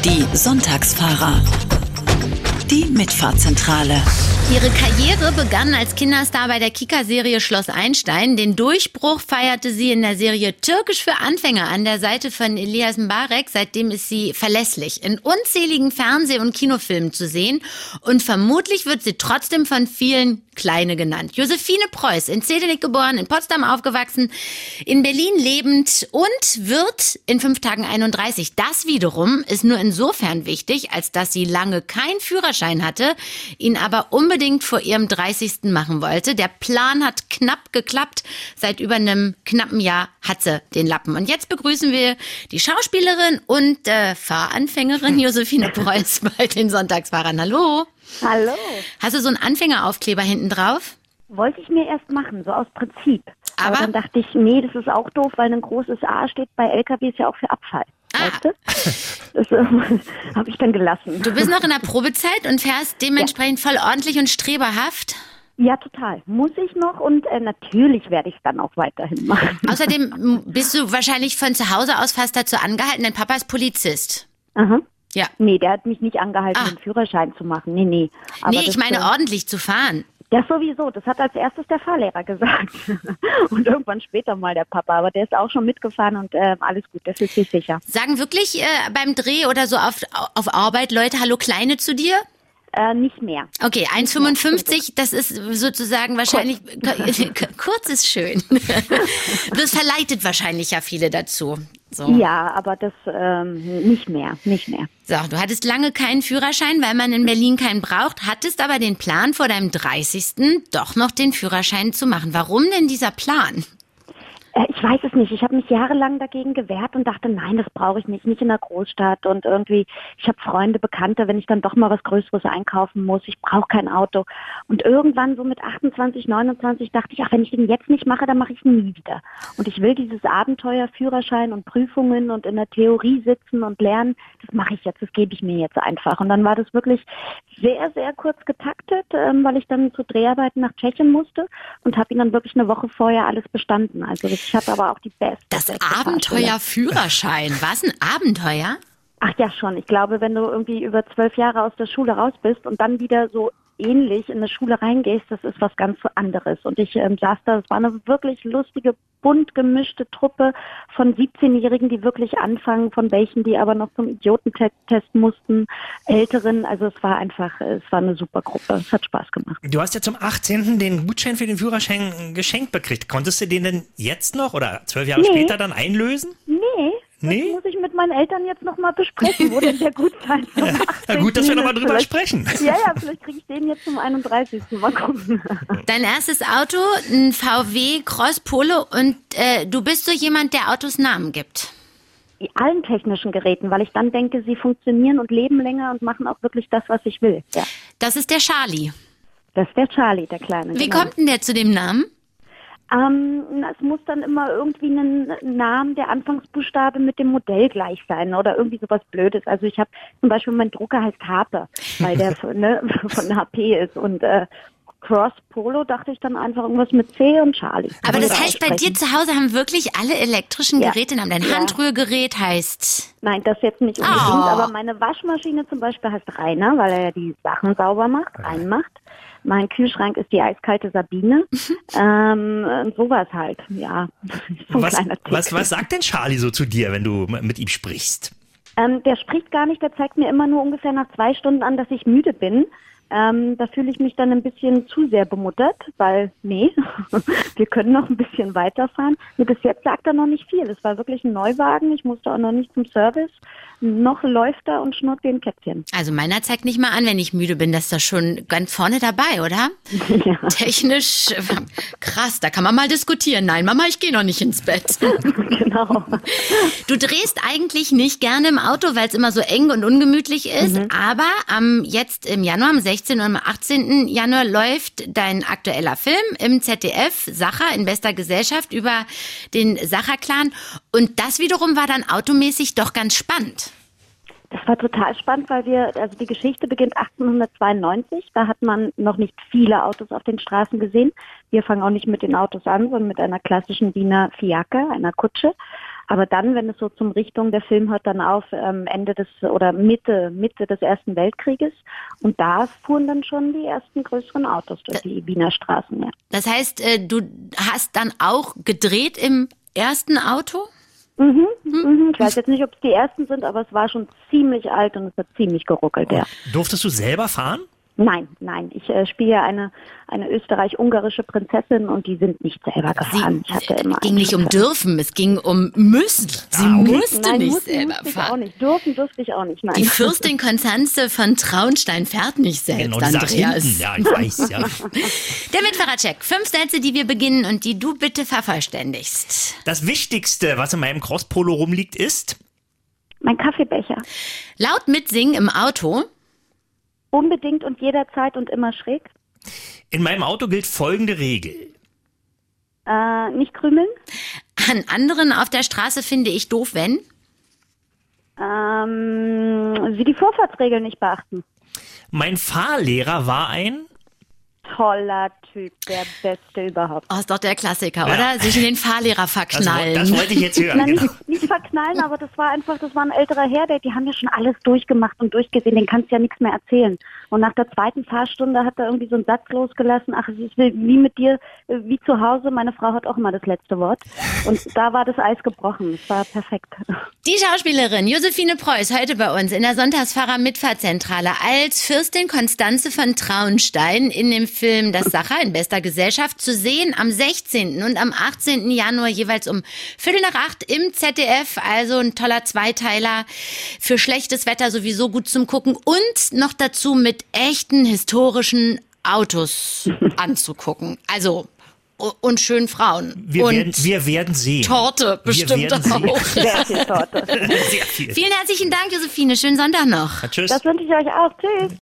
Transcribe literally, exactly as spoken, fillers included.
Die Sonntagsfahrer. Die Mitfahrzentrale. Ihre Karriere begann als Kinderstar bei der Kika-Serie Schloss Einstein. Den Durchbruch feierte sie in der Serie Türkisch für Anfänger an der Seite von Elias Mbarek. Seitdem ist sie verlässlich in unzähligen Fernseh- und Kinofilmen zu sehen. Und vermutlich wird sie trotzdem von vielen Kleine genannt. Josephine Preuß, in Zehdenick geboren, in Potsdam aufgewachsen, in Berlin lebend und wird in fünf Tagen einunddreißig. Das wiederum ist nur insofern wichtig, als dass sie lange keinen Führerschein hatte, ihn aber unbedingt vor ihrem dreißigsten machen wollte. Der Plan hat knapp geklappt. Seit über einem knappen Jahr hat sie den Lappen. Und jetzt begrüßen wir die Schauspielerin und äh, Fahranfängerin Josephine Preuß bei den Sonntagsfahrern. Hallo. Hallo. Hast du so einen Anfängeraufkleber hinten drauf? Wollte ich mir erst machen, so aus Prinzip. Aber, Aber dann dachte ich, nee, das ist auch doof, weil ein großes A steht bei L K Ws ja auch für Abfall. Ah. Weißt du? Das äh, habe ich dann gelassen. Du bist noch in der Probezeit und fährst dementsprechend ja. voll ordentlich und streberhaft? Ja, total. Muss ich noch und äh, natürlich werde ich es dann auch weiterhin machen. Außerdem bist du wahrscheinlich von zu Hause aus fast dazu angehalten, dein Papa ist Polizist. Aha. Ja. Nee, der hat mich nicht angehalten, ah. den Führerschein zu machen. Nee, nee. Aber nee, ich das, meine äh, ordentlich zu fahren. Das sowieso, das hat als erstes der Fahrlehrer gesagt. Und irgendwann später mal der Papa, aber der ist auch schon mitgefahren und äh, alles gut, das ist sich sicher. Sagen wirklich äh, beim Dreh oder so auf, auf Arbeit Leute Hallo Kleine zu dir? Äh, nicht mehr. Okay, eins Komma fünfundfünfzig, das ist sozusagen wahrscheinlich, kurz, kurz ist schön. Das verleitet wahrscheinlich ja viele dazu. So. Ja, aber das ähm, nicht mehr, nicht mehr. So, du hattest lange keinen Führerschein, weil man in Berlin keinen braucht, hattest aber den Plan, vor deinem dreißigsten doch noch den Führerschein zu machen. Warum denn dieser Plan? Ich weiß es nicht. Ich habe mich jahrelang dagegen gewehrt und dachte, nein, das brauche ich nicht, nicht in der Großstadt. Und irgendwie, ich habe Freunde, Bekannte, wenn ich dann doch mal was Größeres einkaufen muss, ich brauche kein Auto. Und irgendwann so mit achtundzwanzig, neunundzwanzig dachte ich, ach, wenn ich den jetzt nicht mache, dann mache ich ihn nie wieder. Und ich will dieses Abenteuer, Führerschein und Prüfungen und in der Theorie sitzen und lernen, das mache ich jetzt, das gebe ich mir jetzt einfach. Und dann war das wirklich sehr, sehr kurz getaktet, ähm, weil ich dann zu Dreharbeiten nach Tschechien musste und habe ihn dann wirklich eine Woche vorher alles bestanden. Also das ich hatte aber auch die beste. Das beste Abenteuer Führerschein. War es ein Abenteuer? Ach ja, schon. Ich glaube, wenn du irgendwie über zwölf Jahre aus der Schule raus bist und dann wieder so ähnlich in eine Schule reingehst, das ist was ganz anderes. Und ich ähm, saß da, es war eine wirklich lustige, bunt gemischte Truppe von siebzehnjährigen, die wirklich anfangen, von welchen, die aber noch zum Idiotentest mussten, Älteren. Also es war einfach, es war eine super Gruppe. Es hat Spaß gemacht. Du hast ja zum achtzehnten den Gutschein für den Führerschein geschenkt bekriegt. Konntest du den denn jetzt noch oder zwölf Jahre nee. später dann einlösen? Nee. Nee? Das muss ich mit meinen Eltern jetzt nochmal besprechen, wo denn der Gutschein zum achtzehnten Na gut, dass wir nochmal drüber sprechen. Ja, ja, vielleicht kriege ich den jetzt zum einunddreißigsten Mal gucken. Dein erstes Auto, ein V W Cross Polo und äh, du bist so jemand, der Autos Namen gibt. Allen technischen Geräten, weil ich dann denke, sie funktionieren und leben länger und machen auch wirklich das, was ich will. Ja. Das ist der Charlie. Das ist der Charlie, der Kleine. Wie genau. kommt denn der zu dem Namen? Ähm, es muss dann immer irgendwie einen Namen, der Anfangsbuchstabe mit dem Modell gleich sein oder irgendwie sowas Blödes. Also ich habe zum Beispiel, mein Drucker heißt Harpe, weil der ne, von H P ist und äh, Cross Polo dachte ich dann einfach irgendwas mit C und Charlie. Aber das heißt, bei dir zu Hause haben wirklich alle elektrischen ja. Geräte Namen. Dein ja. Handrührgerät heißt... Nein, das jetzt nicht unbedingt, oh. aber meine Waschmaschine zum Beispiel heißt Rainer, weil er ja die Sachen sauber macht, reinmacht. Mein Kühlschrank ist die eiskalte Sabine. ähm, sowas halt, ja. So ein was, kleiner Tick. was, was sagt denn Charlie so zu dir, wenn du mit ihm sprichst? Ähm, der spricht gar nicht, der zeigt mir immer nur ungefähr nach zwei Stunden an, dass ich müde bin. Ähm, da fühle ich mich dann ein bisschen zu sehr bemuttert, weil, nee, wir können noch ein bisschen weiterfahren. Nur bis jetzt sagt er noch nicht viel. Es war wirklich ein Neuwagen, ich musste auch noch nicht zum Service. Noch läuft er und schnurrt wie ein Kätzchen. Also meiner zeigt nicht mal an, wenn ich müde bin. Das ist doch schon ganz vorne dabei, oder? Ja. Technisch krass, da kann man mal diskutieren. Nein, Mama, ich gehe noch nicht ins Bett. Genau. Du drehst eigentlich nicht gerne im Auto, weil es immer so eng und ungemütlich ist. Mhm. Aber am jetzt im Januar, am sechzehnten und am achtzehnten Januar läuft dein aktueller Film im Z D F, Sacher in bester Gesellschaft, über den Sacher-Clan. Und das wiederum war dann automäßig doch ganz spannend. Das war total spannend, weil wir, also die Geschichte beginnt achtzehnhundertzweiundneunzig. Da hat man noch nicht viele Autos auf den Straßen gesehen. Wir fangen auch nicht mit den Autos an, sondern mit einer klassischen Wiener Fiaker, einer Kutsche. Aber dann, wenn es so zum Richtung, der Film hört dann auf ähm, Ende des oder Mitte, Mitte des Ersten Weltkrieges und da fuhren dann schon die ersten größeren Autos durch die Wiener Straßen, ja. Das heißt, äh, du hast dann auch gedreht im ersten Auto? Mhm, mhm. Ich weiß jetzt nicht, ob es die ersten sind, aber es war schon ziemlich alt und es hat ziemlich geruckelt, ja. Durftest du selber fahren? Nein, nein. Ich äh, spiele ja eine, eine österreich-ungarische Prinzessin und die sind nicht selber gefahren. Sie, ich hatte immer es ging nicht um dürfen, es ging um müssen. Sie Ah, okay. musste nein, nicht musste, selber musste ich fahren. auch nicht. Dürfen durfte ich auch nicht, nein. Die Fürstin Konstanze von Traunstein fährt nicht selbst, Genau, die saß Andreas. hinten. Ja, ich weiß, ja. Der Mitfahrercheck. Fünf Sätze, die wir beginnen und die du bitte vervollständigst. Das Wichtigste, was in meinem Crosspolo rumliegt, ist... Mein Kaffeebecher. Laut mitsingen im Auto. Unbedingt und jederzeit und immer schräg. In meinem Auto gilt folgende Regel. Äh, nicht krümeln. An anderen auf der Straße finde ich doof, wenn. Ähm, Sie die Vorfahrtsregeln nicht beachten. Mein Fahrlehrer war ein... Toller Typ, der Beste überhaupt. Oh, ist doch der Klassiker, Ja. oder? Sich in den Fahrlehrer Das, verknallen. das wollte ich jetzt hören. Na, Genau. nicht, nicht verknallen, aber das war einfach, das war ein älterer Herr, der, die haben ja schon alles durchgemacht und durchgesehen, den kannst du ja nichts mehr erzählen. Und nach der zweiten Fahrstunde hat er irgendwie so einen Satz losgelassen, ach, es ist wie mit dir, wie zu Hause, meine Frau hat auch immer das letzte Wort. Und da war das Eis gebrochen, es war perfekt. Die Schauspielerin Josephine Preuß heute bei uns in der Sonntagsfahrer-Mitfahrzentrale als Fürstin Konstanze von Traunstein in dem Film Das Sacher in bester Gesellschaft zu sehen am sechzehnten und am achtzehnten Januar jeweils um Viertel nach acht im Z D F. Also ein toller Zweiteiler für schlechtes Wetter sowieso gut zum Gucken und noch dazu mit echten historischen Autos anzugucken. Also und schönen Frauen. Wir, und werden, wir werden sehen. Torte bestimmt wir werden auch. Sehen. Sehr viel Torte. Sehr viel. Vielen herzlichen Dank, Josephine. Schönen Sonntag noch. Tschüss. Das wünsche ich euch auch. Tschüss.